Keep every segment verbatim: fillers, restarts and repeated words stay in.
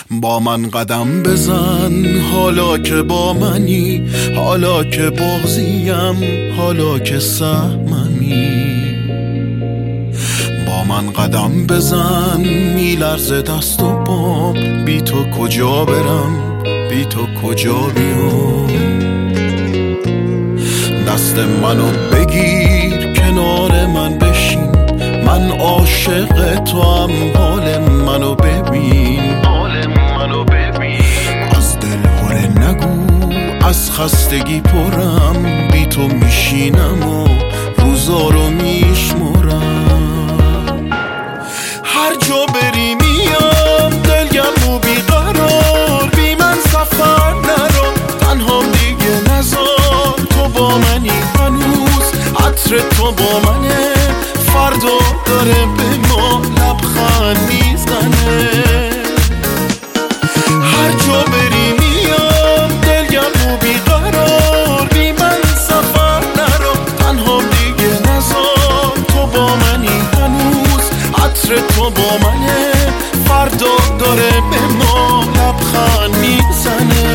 با من قدم بزن حالا که با منی، حالا که بغضیم، حالا که سهممی. با من قدم بزن میلرزه دست و پام، بی تو کجا برم، بی تو کجا بیام. دست منو بگیر کنار من بشین، من عاشق تو هم، حال منو ببین، حال منو ببین. از دل هره نگو، از خستگی پرم، بی تو میشینم و روزا رو میشمرم. هر جا بری میام دلگرم و بیقرار، بی من سفر نرو، تنها دیگه نزار. تو با منی هنوز، عطر تو با منه، فردا داره به ما لبخند میزنه. هر جا بری میام دلگرم و بیقرار، بی من سفر نرو، تنها دیگه نزار. تو با منی هنوز، عطر تو با منه، فردا داره به ما لبخند میزنه.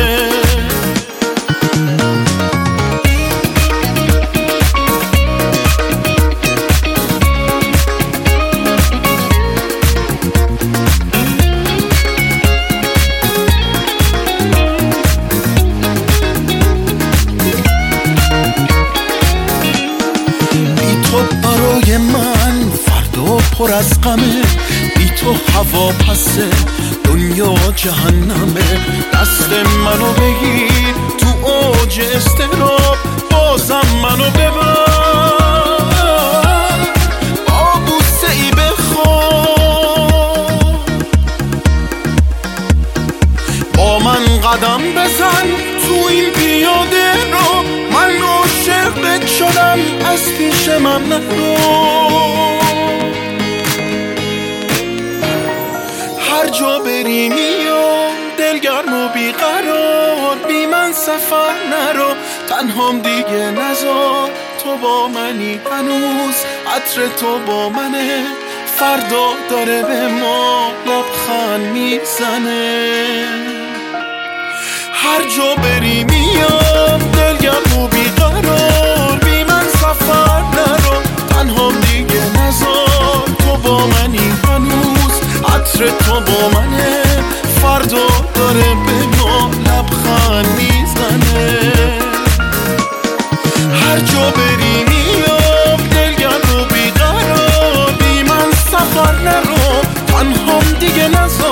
برای من فردا پر از غمه، بی تو هوا پسه، دنیا جهنمه. دست منو بگیر تو اوج استراب، بازم منو ببر، با بوسه ای بخواب. با من قدم بزن تو این پیاده رو، من عاشقت شدم از پیش من نرو. هر جا بری میام دلگرم و بیقرار، بی من سفر نرو، تنهام دیگه نزار. تو با منی هنوز، عطر تو با منه، فردا داره به ما لبخند میزنه. هر جا بری میام دلگرم و بیقرار، بی من سفر نرو، تنهام دیگه نزار. تو با منی هنوز، عطر تو با منه، فردا داره به ما لبخند میزنه. هر جا بری میام دلگرم و بیقرار، بی من سفر نرو، تنهام دیگه نزار.